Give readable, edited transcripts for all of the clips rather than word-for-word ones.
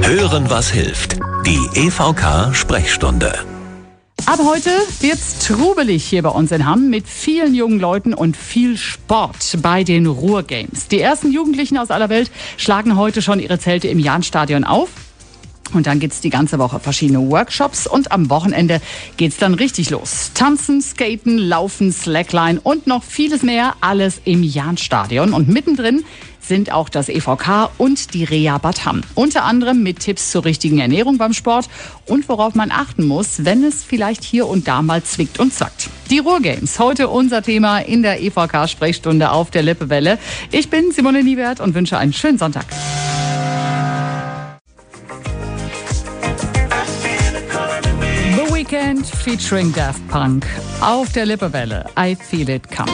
Hören, was hilft. Die EVK-Sprechstunde. Ab heute wird's trubelig hier bei uns in Hamm mit vielen jungen Leuten und viel Sport bei den Ruhrgames. Die ersten Jugendlichen aus aller Welt schlagen heute schon ihre Zelte im Jahnstadion auf. Und dann gibt's die ganze Woche verschiedene Workshops und am Wochenende geht's dann richtig los. Tanzen, Skaten, Laufen, Slackline und noch vieles mehr, alles im Jahnstadion. Und mittendrin sind auch das EVK und die Rea Bad Hamm. Unter anderem mit Tipps zur richtigen Ernährung beim Sport und worauf man achten muss, wenn es vielleicht hier und da mal zwickt und zackt. Die Ruhrgames, heute unser Thema in der EVK-Sprechstunde auf der Lippewelle. Ich bin Simone Niewert und wünsche einen schönen Sonntag. The Weeknd featuring Daft Punk auf der Lippewelle. I Feel It Come.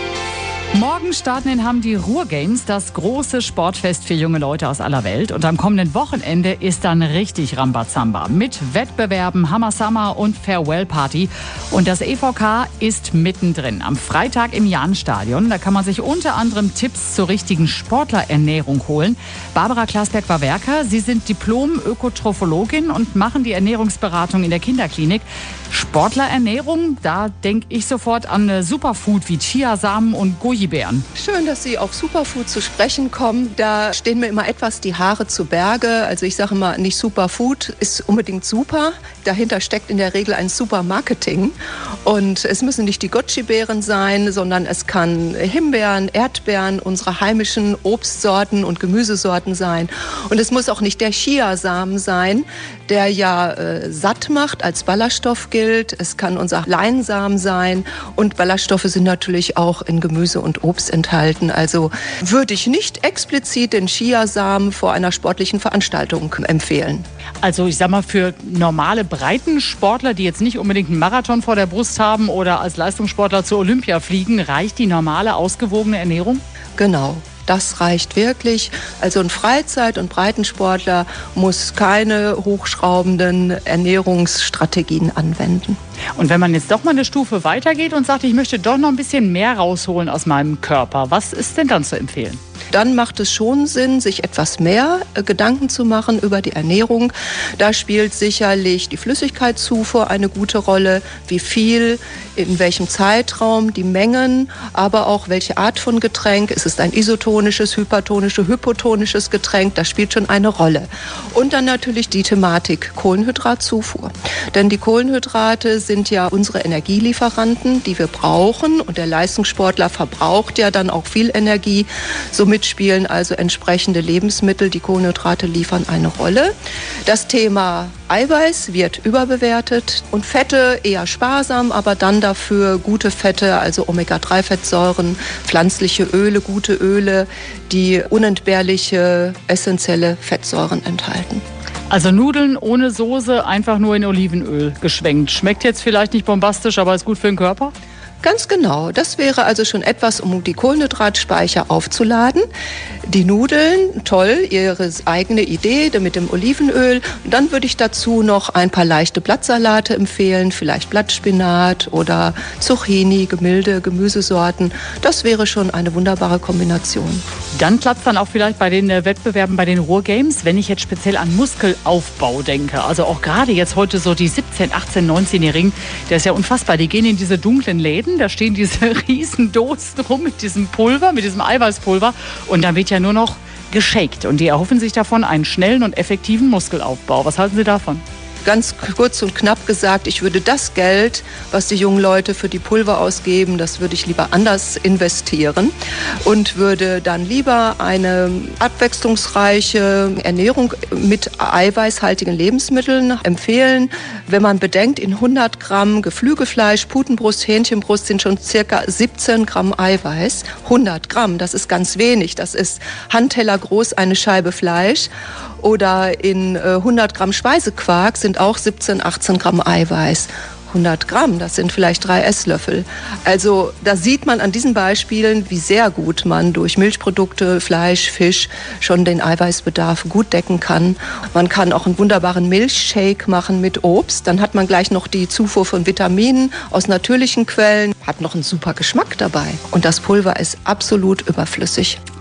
Morgen starten in Hamm die Ruhrgames, das große Sportfest für junge Leute aus aller Welt. Und am kommenden Wochenende ist dann richtig Rambazamba mit Wettbewerben, Hammer Summer und Farewell Party. Und das EVK ist mittendrin am Freitag im Jahnstadion. Da kann man sich unter anderem Tipps zur richtigen Sportlerernährung holen. Barbara Klasberg war Werker. Sie sind Diplom-Ökotrophologin und machen die Ernährungsberatung in der Kinderklinik. Sportlerernährung, da denke ich sofort an Superfood wie Chiasamen und Gojibären. Schön, dass Sie auf Superfood zu sprechen kommen. Da stehen mir immer etwas die Haare zu Berge. Also ich sage immer, nicht Superfood ist unbedingt super. Dahinter steckt in der Regel ein Supermarketing. Und es müssen nicht die Gojibären sein, sondern es kann Himbeeren, Erdbeeren, unsere heimischen Obstsorten und Gemüsesorten sein. Und es muss auch nicht der Chiasamen sein, der ja satt macht, als Ballaststoff gilt. Es kann unser Leinsamen sein und Ballaststoffe sind natürlich auch in Gemüse und Obst enthalten. Also würde ich nicht explizit den Chiasamen vor einer sportlichen Veranstaltung empfehlen. Also ich sag mal, für normale Breitensportler, die jetzt nicht unbedingt einen Marathon vor der Brust haben oder als Leistungssportler zur Olympia fliegen, reicht die normale, ausgewogene Ernährung? Genau. Das reicht wirklich. Also ein Freizeit- und Breitensportler muss keine hochschraubenden Ernährungsstrategien anwenden. Und wenn man jetzt doch mal eine Stufe weitergeht und sagt, ich möchte doch noch ein bisschen mehr rausholen aus meinem Körper, was ist denn dann zu empfehlen? Dann macht es schon Sinn, sich etwas mehr Gedanken zu machen über die Ernährung. Da spielt sicherlich die Flüssigkeitszufuhr eine gute Rolle, wie viel, in welchem Zeitraum, die Mengen, aber auch welche Art von Getränk. Ist es ein isotonisches, hypertonisches, hypotonisches Getränk? Das spielt schon eine Rolle. Und dann natürlich die Thematik Kohlenhydratzufuhr. Denn die Kohlenhydrate sind ja unsere Energielieferanten, die wir brauchen. Und der Leistungssportler verbraucht ja dann auch viel Energie. Somit spielen also entsprechende Lebensmittel, die Kohlenhydrate liefern, eine Rolle. Das Thema Eiweiß wird überbewertet und Fette eher sparsam, aber dann dafür gute Fette, also Omega-3-Fettsäuren, pflanzliche Öle, gute Öle, die unentbehrliche, essentielle Fettsäuren enthalten. Also Nudeln ohne Soße, einfach nur in Olivenöl geschwenkt. Schmeckt jetzt vielleicht nicht bombastisch, aber ist gut für den Körper? Ganz genau. Das wäre also schon etwas, um die Kohlenhydratspeicher aufzuladen. Die Nudeln, toll, Ihre eigene Idee mit dem Olivenöl. Und dann würde ich dazu noch ein paar leichte Blattsalate empfehlen, vielleicht Blattspinat oder Zucchini, gemilde Gemüsesorten. Das wäre schon eine wunderbare Kombination. Dann klappt es dann auch vielleicht bei den Wettbewerben, bei den Ruhrgames, wenn ich jetzt speziell an Muskelaufbau denke. Also auch gerade jetzt heute so die 17-, 18-, 19-Jährigen, der ist ja unfassbar. Die gehen in diese dunklen Läden, da stehen diese riesen Dosen rum mit diesem Pulver, mit diesem Eiweißpulver und dann wird ja nur noch geshakt. Und die erhoffen sich davon einen schnellen und effektiven Muskelaufbau. Was halten Sie davon? Ganz kurz und knapp gesagt, ich würde das Geld, was die jungen Leute für die Pulver ausgeben, das würde ich lieber anders investieren und würde dann lieber eine abwechslungsreiche Ernährung mit eiweißhaltigen Lebensmitteln empfehlen. Wenn man bedenkt, in 100 Gramm Geflügelfleisch, Putenbrust, Hähnchenbrust sind schon circa 17 Gramm Eiweiß. 100 Gramm, das ist ganz wenig. Das ist Handteller groß eine Scheibe Fleisch. Oder in 100 Gramm Speisequark sind auch 17, 18 Gramm Eiweiß. 100 Gramm, das sind vielleicht 3 Esslöffel. Also da sieht man an diesen Beispielen, wie sehr gut man durch Milchprodukte, Fleisch, Fisch schon den Eiweißbedarf gut decken kann. Man kann auch einen wunderbaren Milchshake machen mit Obst. Dann hat man gleich noch die Zufuhr von Vitaminen aus natürlichen Quellen. Hat noch einen super Geschmack dabei. Und das Pulver ist absolut überflüssig.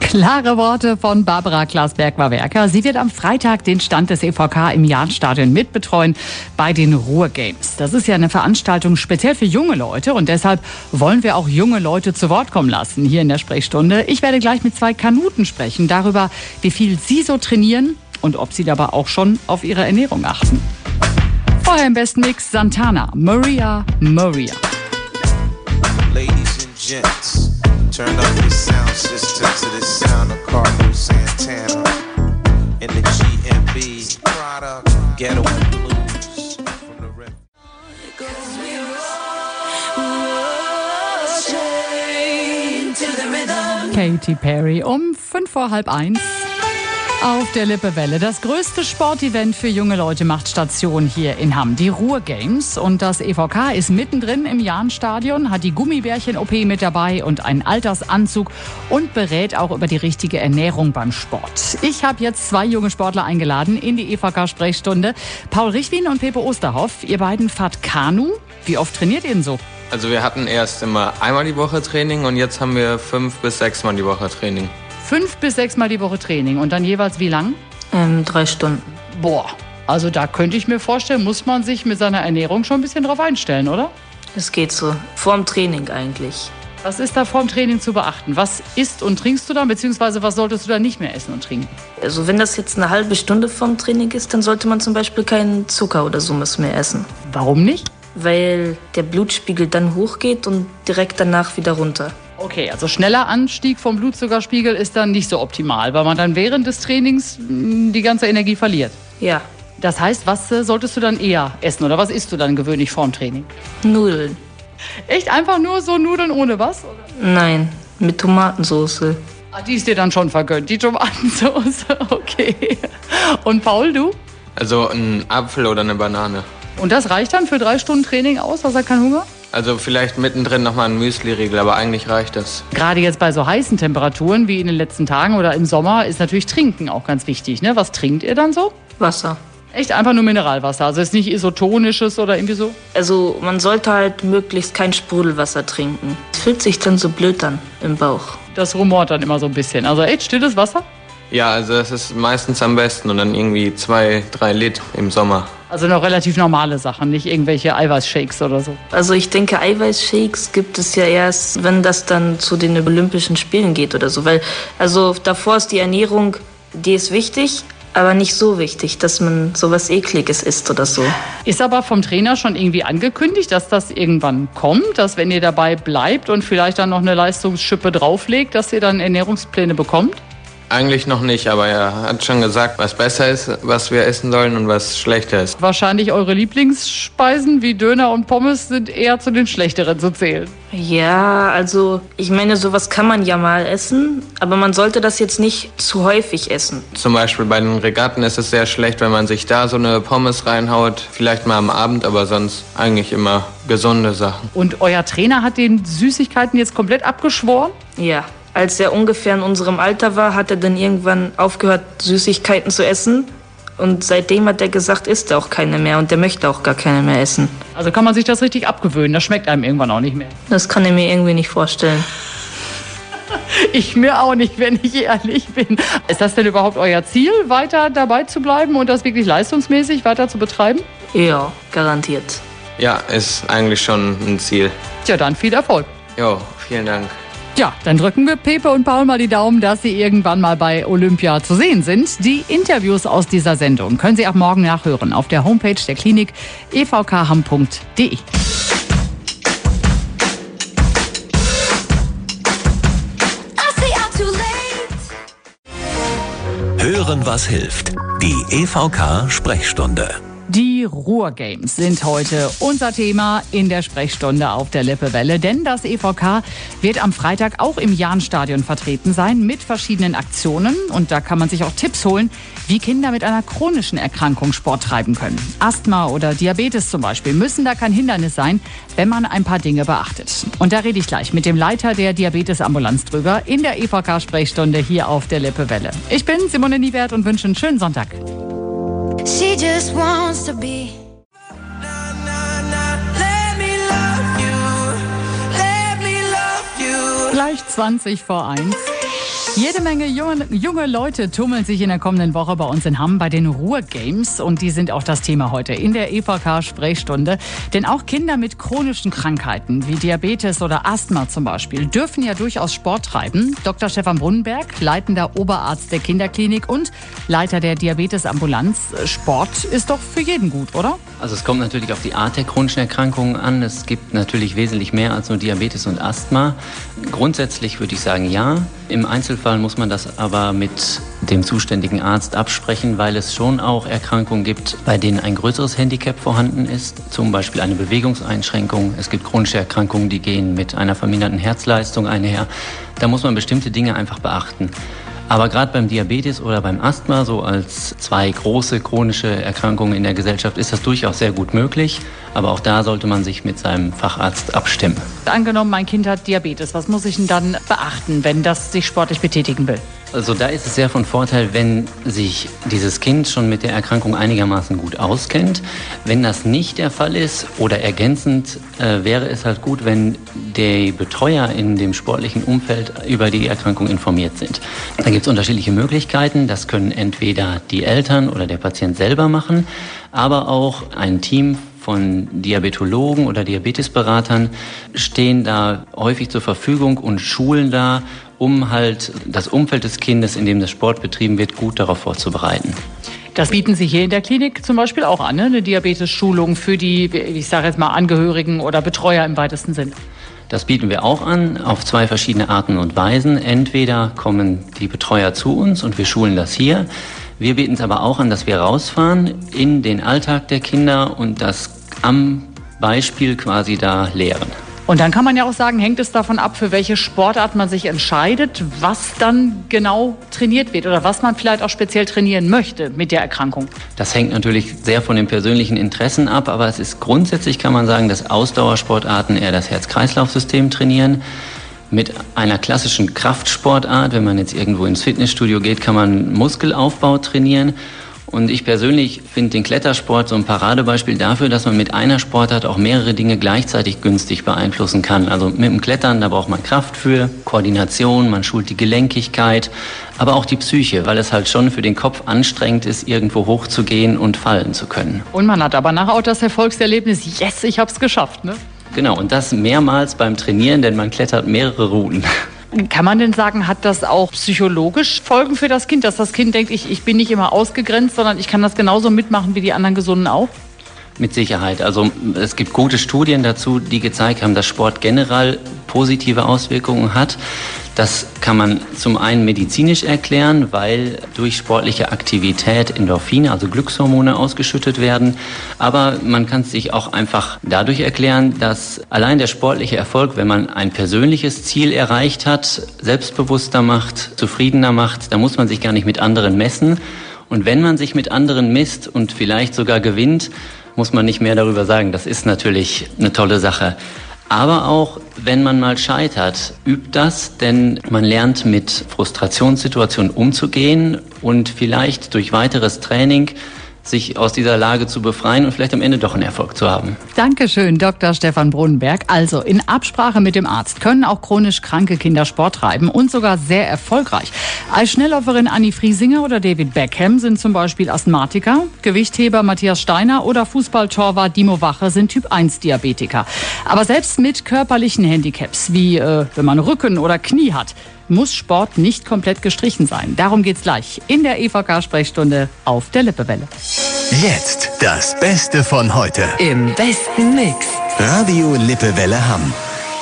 Klare Worte von Barbara Klaas-Bergwer-Werker. Sie wird am Freitag den Stand des EVK im Jahnstadion mitbetreuen bei den Ruhrgames. Das ist ja eine Veranstaltung speziell für junge Leute und deshalb wollen wir auch junge Leute zu Wort kommen lassen hier in der Sprechstunde. Ich werde gleich mit 2 Kanuten sprechen darüber, wie viel sie so trainieren und ob sie dabei auch schon auf ihre Ernährung achten. Vorher im besten Mix Santana, Maria, Maria. Ladies and gents, turn up your sound system to the sound of Carlos Santana in the GMB product Ghetto and Blues from the rip. Katy Perry um 1:05 auf der Lippewelle. Das größte Sportevent für junge Leute macht Station hier in Hamm, die Ruhrgames. Und das EVK ist mittendrin im Jahnstadion, hat die Gummibärchen-OP mit dabei und einen Altersanzug und berät auch über die richtige Ernährung beim Sport. Ich habe jetzt 2 junge Sportler eingeladen in die EVK-Sprechstunde. Paul Richwin und Pepe Osterhoff, ihr beiden fahrt Kanu. Wie oft trainiert ihr denn so? Also wir hatten erst immer einmal die Woche Training und jetzt haben wir 5 bis 6 Mal die Woche Training. 5 bis 6 Mal die Woche Training und dann jeweils wie lang? 3 Stunden. Boah, also da könnte ich mir vorstellen, muss man sich mit seiner Ernährung schon ein bisschen drauf einstellen, oder? Es geht so. Vorm Training eigentlich. Was ist da vorm Training zu beachten? Was isst und trinkst du da, beziehungsweise was solltest du da nicht mehr essen und trinken? Also wenn das jetzt eine halbe Stunde vorm Training ist, dann sollte man zum Beispiel keinen Zucker oder so mehr essen. Warum nicht? Weil der Blutspiegel dann hochgeht und direkt danach wieder runter. Okay, also schneller Anstieg vom Blutzuckerspiegel ist dann nicht so optimal, weil man dann während des Trainings die ganze Energie verliert. Ja, Das heißt, was solltest du dann eher essen oder was isst du dann gewöhnlich vorm Training? Nudeln. Echt einfach nur so Nudeln ohne was? Oder? Nein, mit Tomatensoße. Ah, die ist dir dann schon vergönnt, die Tomatensauce. Okay. Und Paul, du? Also ein Apfel oder eine Banane. Und das reicht dann für 3 Stunden Training aus? Hast du keinen Hunger? Also vielleicht mittendrin nochmal ein Müsli-Riegel, aber eigentlich reicht das. Gerade jetzt bei so heißen Temperaturen wie in den letzten Tagen oder im Sommer ist natürlich Trinken auch ganz wichtig. Ne? Was trinkt ihr dann so? Wasser. Echt einfach nur Mineralwasser, also ist nicht isotonisches oder irgendwie so? Also man sollte halt möglichst kein Sprudelwasser trinken. Es fühlt sich dann so blöd an im Bauch. Das rumort dann immer so ein bisschen. Also echt stilles Wasser? Ja, also das ist meistens am besten und dann irgendwie 2-3 Liter im Sommer. Also noch relativ normale Sachen, nicht irgendwelche Eiweißshakes oder so. Also ich denke, Eiweißshakes gibt es ja erst, wenn das dann zu den Olympischen Spielen geht oder so. Weil, also davor ist die Ernährung, die ist wichtig, aber nicht so wichtig, dass man sowas Ekliges isst oder so. Ist aber vom Trainer schon irgendwie angekündigt, dass das irgendwann kommt, dass wenn ihr dabei bleibt und vielleicht dann noch eine Leistungsschippe drauflegt, dass ihr dann Ernährungspläne bekommt? Eigentlich noch nicht, aber er hat schon gesagt, was besser ist, was wir essen sollen und was schlechter ist. Wahrscheinlich eure Lieblingsspeisen wie Döner und Pommes sind eher zu den schlechteren zu zählen. Ja, also ich meine, sowas kann man ja mal essen, aber man sollte das jetzt nicht zu häufig essen. Zum Beispiel bei den Regatten ist es sehr schlecht, wenn man sich da so eine Pommes reinhaut. Vielleicht mal am Abend, aber sonst eigentlich immer gesunde Sachen. Und euer Trainer hat den Süßigkeiten jetzt komplett abgeschworen? Ja. Als er ungefähr in unserem Alter war, hat er dann irgendwann aufgehört, Süßigkeiten zu essen. Und seitdem hat er gesagt, isst er auch keine mehr und er möchte auch gar keine mehr essen. Also kann man sich das richtig abgewöhnen, das schmeckt einem irgendwann auch nicht mehr. Das kann er mir irgendwie nicht vorstellen. Ich mir auch nicht, wenn ich ehrlich bin. Ist das denn überhaupt euer Ziel, weiter dabei zu bleiben und das wirklich leistungsmäßig weiter zu betreiben? Ja, garantiert. Ja, ist eigentlich schon ein Ziel. Tja, dann viel Erfolg. Jo, vielen Dank. Ja, dann drücken wir Pepe und Paul mal die Daumen, dass sie irgendwann mal bei Olympia zu sehen sind. Die Interviews aus dieser Sendung können Sie ab morgen nachhören auf der Homepage der Klinik evkham.de. Hören, was hilft. Die EVK-Sprechstunde. Die Ruhrgames sind heute unser Thema in der Sprechstunde auf der Lippewelle, denn das EVK wird am Freitag auch im Jahnstadion vertreten sein mit verschiedenen Aktionen und da kann man sich auch Tipps holen, wie Kinder mit einer chronischen Erkrankung Sport treiben können. Asthma oder Diabetes zum Beispiel müssen da kein Hindernis sein, wenn man ein paar Dinge beachtet. Und da rede ich gleich mit dem Leiter der Diabetesambulanz drüber in der EVK-Sprechstunde hier auf der Lippewelle. Ich bin Simone Niewert und wünsche einen schönen Sonntag. She just wants to be. Gleich 20 vor 1. Jede Menge junge Leute tummeln sich in der kommenden Woche bei uns in Hamm bei den Ruhr-Games. Und die sind auch das Thema heute in der EVK-Sprechstunde. Denn auch Kinder mit chronischen Krankheiten wie Diabetes oder Asthma zum Beispiel dürfen ja durchaus Sport treiben. Dr. Stefan Brunnenberg, leitender Oberarzt der Kinderklinik und Leiter der Diabetesambulanz. Sport ist doch für jeden gut, oder? Also es kommt natürlich auf die Art der chronischen Erkrankungen an. Es gibt natürlich wesentlich mehr als nur Diabetes und Asthma. Grundsätzlich würde ich sagen, ja. Im Einzelfall muss man das aber mit dem zuständigen Arzt absprechen, weil es schon auch Erkrankungen gibt, bei denen ein größeres Handicap vorhanden ist, zum Beispiel eine Bewegungseinschränkung. Es gibt chronische Erkrankungen, die gehen mit einer verminderten Herzleistung einher. Da muss man bestimmte Dinge einfach beachten. Aber gerade beim Diabetes oder beim Asthma, so als zwei große chronische Erkrankungen in der Gesellschaft, ist das durchaus sehr gut möglich. Aber auch da sollte man sich mit seinem Facharzt abstimmen. Angenommen, mein Kind hat Diabetes. Was muss ich denn dann beachten, wenn das sich sportlich betätigen will? Also da ist es sehr von Vorteil, wenn sich dieses Kind schon mit der Erkrankung einigermaßen gut auskennt. Wenn das nicht der Fall ist oder ergänzend, wäre es halt gut, wenn die Betreuer in dem sportlichen Umfeld über die Erkrankung informiert sind. Da gibt es unterschiedliche Möglichkeiten. Das können entweder die Eltern oder der Patient selber machen, aber auch ein Team von Diabetologen oder Diabetesberatern stehen da häufig zur Verfügung und schulen da, um halt das Umfeld des Kindes, in dem das Sport betrieben wird, gut darauf vorzubereiten. Das bieten Sie hier in der Klinik zum Beispiel auch an, ne? Eine Diabetes-Schulung für die, ich sage jetzt mal, Angehörigen oder Betreuer im weitesten Sinn. Das bieten wir auch an, auf zwei verschiedene Arten und Weisen. Entweder kommen die Betreuer zu uns und wir schulen das hier. Wir bieten es aber auch an, dass wir rausfahren in den Alltag der Kinder und das am Beispiel quasi da lehren. Und dann kann man ja auch sagen, hängt es davon ab, für welche Sportart man sich entscheidet, was dann genau trainiert wird oder was man vielleicht auch speziell trainieren möchte mit der Erkrankung. Das hängt natürlich sehr von den persönlichen Interessen ab, aber es ist grundsätzlich, kann man sagen, dass Ausdauersportarten eher das Herz-Kreislauf-System trainieren. Mit einer klassischen Kraftsportart, wenn man jetzt irgendwo ins Fitnessstudio geht, kann man Muskelaufbau trainieren. Und ich persönlich finde den Klettersport so ein Paradebeispiel dafür, dass man mit einer Sportart auch mehrere Dinge gleichzeitig günstig beeinflussen kann. Also mit dem Klettern, da braucht man Kraft für, Koordination, man schult die Gelenkigkeit, aber auch die Psyche, weil es halt schon für den Kopf anstrengend ist, irgendwo hochzugehen und fallen zu können. Und man hat aber nachher auch das Erfolgserlebnis, yes, ich hab's geschafft, ne? Genau, und das mehrmals beim Trainieren, denn man klettert mehrere Routen. Kann man denn sagen, hat das auch psychologisch Folgen für das Kind, dass das Kind denkt, ich bin nicht immer ausgegrenzt, sondern ich kann das genauso mitmachen wie die anderen Gesunden auch? Mit Sicherheit. Also es gibt gute Studien dazu, die gezeigt haben, dass Sport generell positive Auswirkungen hat. Das kann man zum einen medizinisch erklären, weil durch sportliche Aktivität Endorphine, also Glückshormone, ausgeschüttet werden. Aber man kann es sich auch einfach dadurch erklären, dass allein der sportliche Erfolg, wenn man ein persönliches Ziel erreicht hat, selbstbewusster macht, zufriedener macht, da muss man sich gar nicht mit anderen messen. Und wenn man sich mit anderen misst und vielleicht sogar gewinnt, muss man nicht mehr darüber sagen. Das ist natürlich eine tolle Sache. Aber auch, wenn man mal scheitert, übt das, denn man lernt mit Frustrationssituationen umzugehen und vielleicht durch weiteres Training sich aus dieser Lage zu befreien und vielleicht am Ende doch einen Erfolg zu haben. Dankeschön, Dr. Stefan Brunnenberg. Also in Absprache mit dem Arzt können auch chronisch kranke Kinder Sport treiben und sogar sehr erfolgreich. Eisschnellläuferin Anni Friesinger oder David Beckham sind zum Beispiel Asthmatiker, Gewichtheber Matthias Steiner oder Fußballtorwart Dimo Wache sind Typ-1-Diabetiker. Aber selbst mit körperlichen Handicaps, wie wenn man Rücken oder Knie hat, muss Sport nicht komplett gestrichen sein. Darum geht's gleich in der EVK-Sprechstunde auf der Lippewelle. Jetzt das Beste von heute. Im besten Mix. Radio Lippewelle Hamm.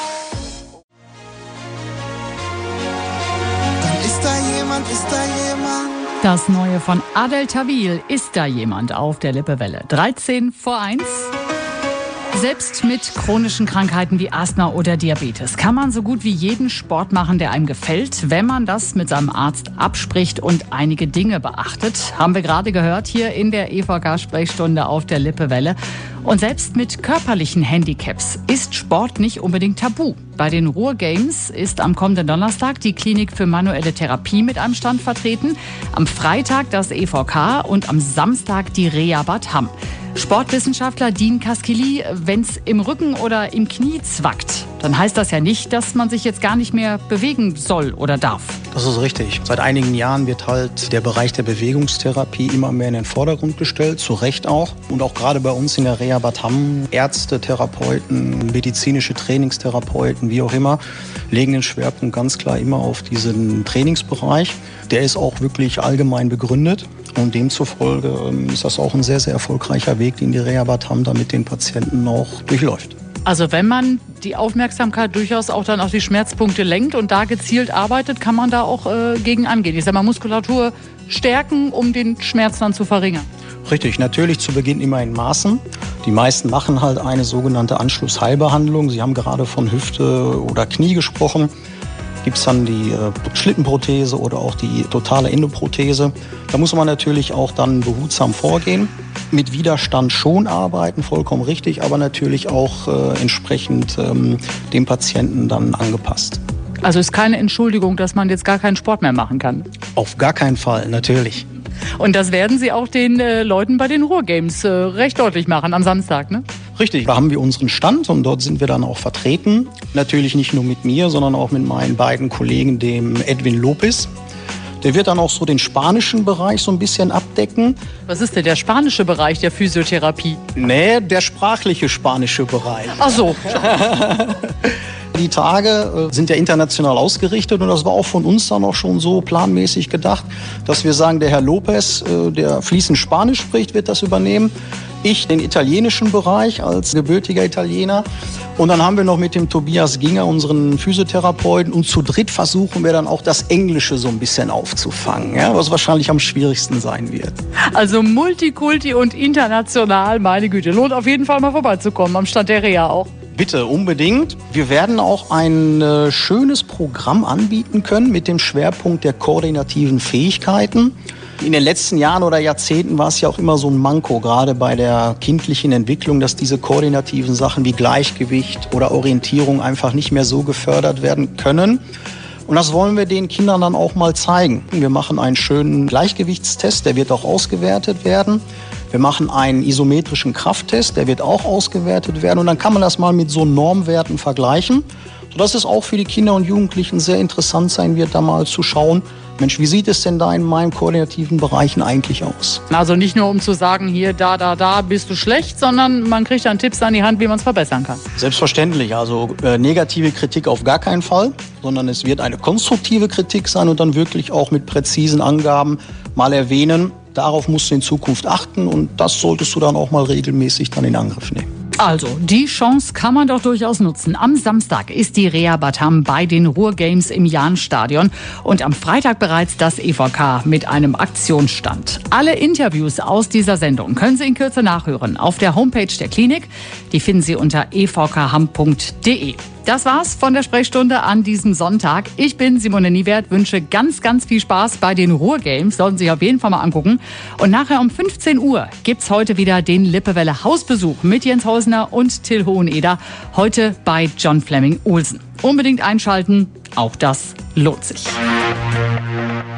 Ist da jemand, ist da jemand? Das Neue von Adel Tawil, ist da jemand auf der Lippewelle. 13:01. Selbst mit chronischen Krankheiten wie Asthma oder Diabetes kann man so gut wie jeden Sport machen, der einem gefällt, wenn man das mit seinem Arzt abspricht und einige Dinge beachtet. Haben wir gerade gehört hier in der EVK-Sprechstunde auf der Lippewelle. Und selbst mit körperlichen Handicaps ist Sport nicht unbedingt tabu. Bei den Ruhr-Games ist am kommenden Donnerstag die Klinik für manuelle Therapie mit einem Stand vertreten, am Freitag das EVK und am Samstag die Reha Bad Hamm. Sportwissenschaftler Dean Kaskili, wenn's im Rücken oder im Knie zwackt, dann heißt das ja nicht, dass man sich jetzt gar nicht mehr bewegen soll oder darf. Das ist richtig. Seit einigen Jahren wird halt der Bereich der Bewegungstherapie immer mehr in den Vordergrund gestellt, zu Recht auch. Und auch gerade bei uns in der Reha Bad Hamm, Ärzte, Therapeuten, medizinische Trainingstherapeuten, wie auch immer, legen den Schwerpunkt ganz klar immer auf diesen Trainingsbereich. Der ist auch wirklich allgemein begründet. Und demzufolge ist das auch ein sehr, sehr erfolgreicher Weg, den die Reha Bad Hamm da mit den Patienten auch durchläuft. Also wenn man die Aufmerksamkeit durchaus auch dann auf die Schmerzpunkte lenkt und da gezielt arbeitet, kann man da auch gegen angehen. Ich sage mal, Muskulatur stärken, um den Schmerz dann zu verringern. Richtig, natürlich zu Beginn immer in Maßen. Die meisten machen halt eine sogenannte Anschlussheilbehandlung. Sie haben gerade von Hüfte oder Knie gesprochen. Gibt es dann die Schlittenprothese oder auch die totale Endoprothese. Da muss man natürlich auch dann behutsam vorgehen. Mit Widerstand schon arbeiten, vollkommen richtig, aber natürlich auch entsprechend dem Patienten dann angepasst. Also ist keine Entschuldigung, dass man jetzt gar keinen Sport mehr machen kann? Auf gar keinen Fall, natürlich. Und das werden Sie auch den Leuten bei den Ruhrgames recht deutlich machen am Samstag, ne? Richtig, da haben wir unseren Stand und dort sind wir dann auch vertreten. Natürlich nicht nur mit mir, sondern auch mit meinen beiden Kollegen, dem Edwin Lopez. Der wird dann auch so den spanischen Bereich so ein bisschen abdecken. Was ist denn der spanische Bereich der Physiotherapie? Nee, der sprachliche spanische Bereich. Ach so. Die Tage sind ja international ausgerichtet und das war auch von uns dann auch schon so planmäßig gedacht, dass wir sagen, der Herr Lopez, der fließend Spanisch spricht, wird das übernehmen. Ich den italienischen Bereich als gebürtiger Italiener. Und dann haben wir noch mit dem Tobias Ginger, unseren Physiotherapeuten. Und zu dritt versuchen wir dann auch das Englische so ein bisschen aufzufangen, ja, was wahrscheinlich am schwierigsten sein wird. Also Multikulti und international, meine Güte. Lohnt auf jeden Fall mal vorbeizukommen, am Stand der Reha auch. Bitte, unbedingt. Wir werden auch ein schönes Programm anbieten können mit dem Schwerpunkt der koordinativen Fähigkeiten. In den letzten Jahren oder Jahrzehnten war es ja auch immer so ein Manko, gerade bei der kindlichen Entwicklung, dass diese koordinativen Sachen wie Gleichgewicht oder Orientierung einfach nicht mehr so gefördert werden können. Und das wollen wir den Kindern dann auch mal zeigen. Wir machen einen schönen Gleichgewichtstest, der wird auch ausgewertet werden. Wir machen einen isometrischen Krafttest, der wird auch ausgewertet werden. Und dann kann man das mal mit so Normwerten vergleichen, sodass es auch für die Kinder und Jugendlichen sehr interessant sein wird, da mal zu schauen, Mensch, wie sieht es denn da in meinen koordinativen Bereichen eigentlich aus? Also nicht nur um zu sagen, hier, da bist du schlecht, sondern man kriegt dann Tipps an die Hand, wie man es verbessern kann. Selbstverständlich, also negative Kritik auf gar keinen Fall, sondern es wird eine konstruktive Kritik sein und dann wirklich auch mit präzisen Angaben mal erwähnen, darauf musst du in Zukunft achten und das solltest du dann auch mal regelmäßig dann in Angriff nehmen. Also, die Chance kann man doch durchaus nutzen. Am Samstag ist die Reha Bad Hamm bei den Ruhrgames im Jahnstadion und am Freitag bereits das EVK mit einem Aktionsstand. Alle Interviews aus dieser Sendung können Sie in Kürze nachhören auf der Homepage der Klinik. Die finden Sie unter evkham.de. Das war's von der Sprechstunde an diesem Sonntag. Ich bin Simone Niewert, wünsche ganz, ganz viel Spaß bei den Ruhrgames. Sollten Sie sich auf jeden Fall mal angucken. Und nachher um 15 Uhr gibt's heute wieder den Lippewelle Hausbesuch mit Jens Hausner und Till Hoheneder. Heute bei John Fleming Olsen. Unbedingt einschalten, auch das lohnt sich.